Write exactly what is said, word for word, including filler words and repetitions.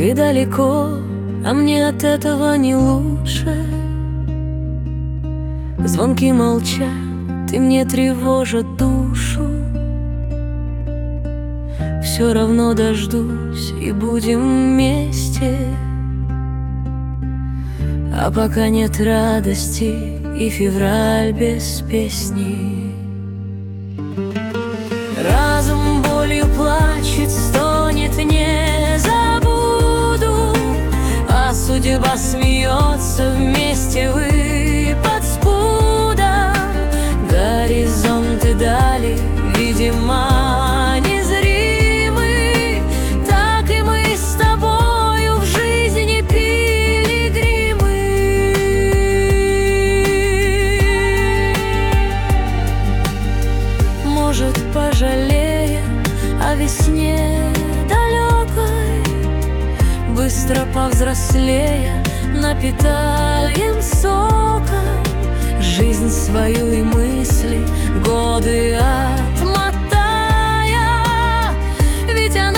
Ты далеко, а мне от этого не лучше. Звонки молчат, ты мне тревожат душу. Все равно дождусь и будем вместе. А пока нет радости и февраль без песни. Разум болью плачет, стонет, не забуду. А судьба смеется, вместе вы под спудом. Горизонты дали, видимо, незримы. Так и мы с тобою в жизни пилигримы. Может, пожалеем о весне далекой, быстро повзрослея, напитаем соком жизнь свою и мысли, годы отмотая, ведь она